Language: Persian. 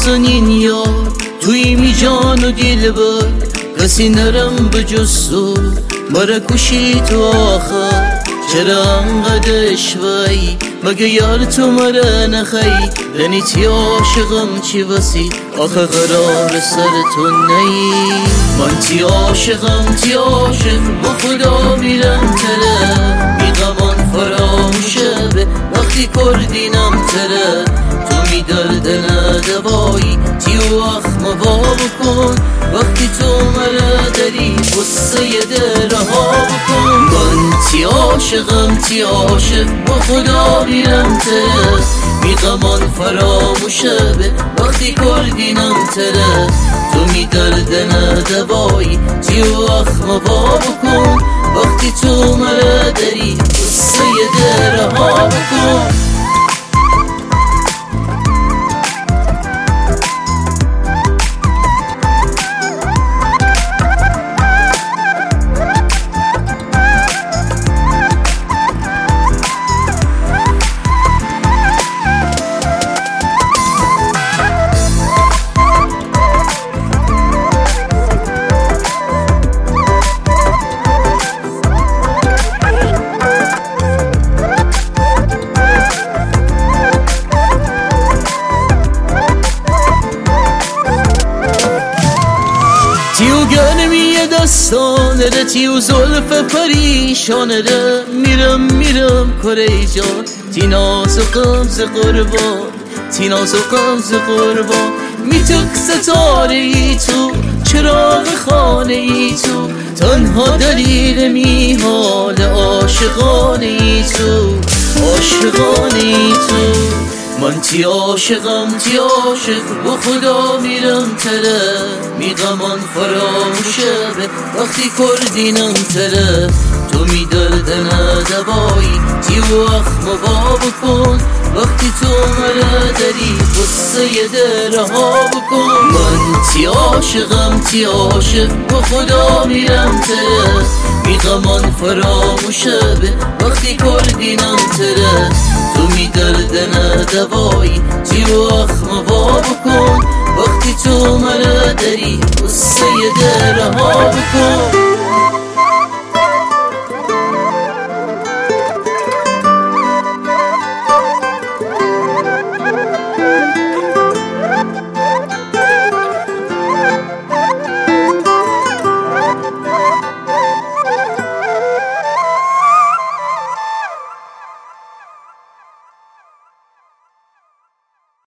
نازنین یار توی می جان و دل بر کسی نرم بجز تو مرا کشی تو آخر چرا انقدرش وای مگه یار تو مرا نخی دنیتی عاشقم چی وسی آخه قرار سر تو نی من تی عاشقم تی عاشق با خدا میرم تره میغمان فراموشه به وقتی کردینم تره تو می درد ندوایی تی و اخم با بکن وقتی تو مرا داری قصه در رها بکن من تی عاشقم تی عاشق با خدا میرم تره میغمان فراموشه به وقتی کردینم تره تو می درد ندوایی تی و اخم با بکن وقتی تو مرا داری قصه در رها بکن تیو گرمی دستانه ده تیو زلف پریشانه ده میرم کره جان تی ناز و قمز قربان تی ناز و قمز قربان میتک ستاره ای تو چراغ خانه ای تو تنها دلیل میحال عاشقانه ای تو عاشقانه ای تو من تی عاشقم تی عاشق با خدا میرم تره میغمان فراموشه به وقتی کردینم تره تو می درد ندوایی تی و اخم با بکن وقتی تو مرا داری قصه در رها بکن من تی عاشقم تی عاشق با خدا میرم تره میغمان فراموشه به وقتی کردینم تره تو می درد ندوایی تی و اخم با بکن وقتی تو مرا داری قصه در رها بکن